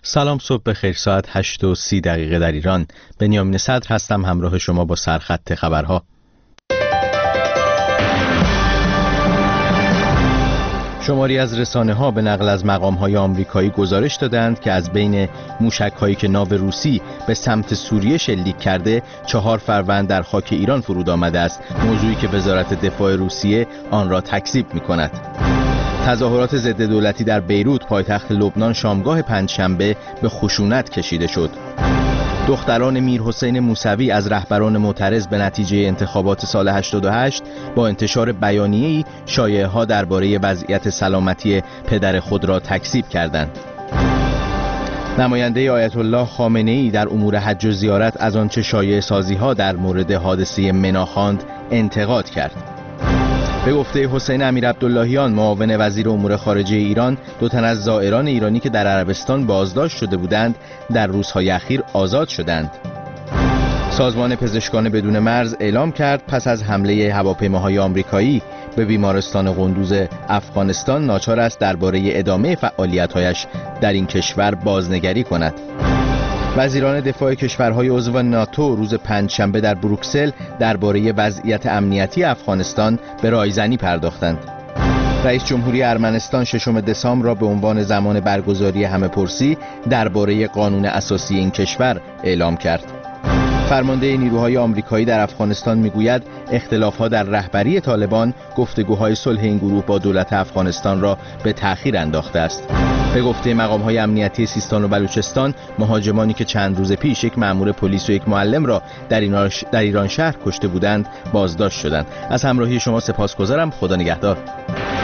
سلام، صبح بخیر. ساعت 8:30 در ایران. بنیامین صدر هستم، همراه شما با سرخط خبرها. شماری از رسانه‌ها به نقل از مقام‌های آمریکایی گزارش دادند که از بین موشک‌هایی که ناو روسی به سمت سوریه شلیک کرده 4 فروند در خاک ایران فرود آمده است، موضوعی که وزارت دفاع روسیه آن را تکذیب می‌کند. تظاهرات ضد دولتی در بیروت پایتخت لبنان شامگاه پنجشنبه به خشونت کشیده شد. دختران میرحسین موسوی از رهبران معترض به نتیجه انتخابات سال 88 با انتشار بیانیه‌ای شایعه‌ها درباره وضعیت سلامتی پدر خود را تکذیب کردند. نماینده آیت الله خامنه‌ای در امور حج و زیارت از آنچه شایعه سازی‌ها در مورد حادثه منا خواند انتقاد کرد. به گفته حسین امیرعبداللهیان، معاون وزیر امور خارجه ایران، 2 تن از زائران ایرانی که در عربستان بازداشت شده بودند در روزهای اخیر آزاد شدند. سازمان پزشکان بدون مرز اعلام کرد پس از حمله هواپیماهای آمریکایی به بیمارستان قندوز افغانستان ناچار است درباره ادامه فعالیت‌هایش در این کشور بازنگری کند. وزیران دفاع کشورهای عضو ناتو روز پنجشنبه در بروکسل درباره وضعیت امنیتی افغانستان به رایزنی پرداختند. رئیس جمهوری ارمنستان 6 دسامبر را به عنوان زمان برگزاری همه‌پرسی درباره قانون اساسی این کشور اعلام کرد. فرمانده نیروهای آمریکایی در افغانستان میگوید اختلاف‌ها در رهبری طالبان گفتگوهای صلح این گروه با دولت افغانستان را به تأخیر انداخته است. به گفته مقام‌های امنیتی سیستان و بلوچستان، مهاجمانی که چند روز پیش یک مأمور پلیس و یک معلم را در ایران شهر کشته بودند بازداشت شدند. از همراهی شما سپاسگزارم. خدا نگهدار.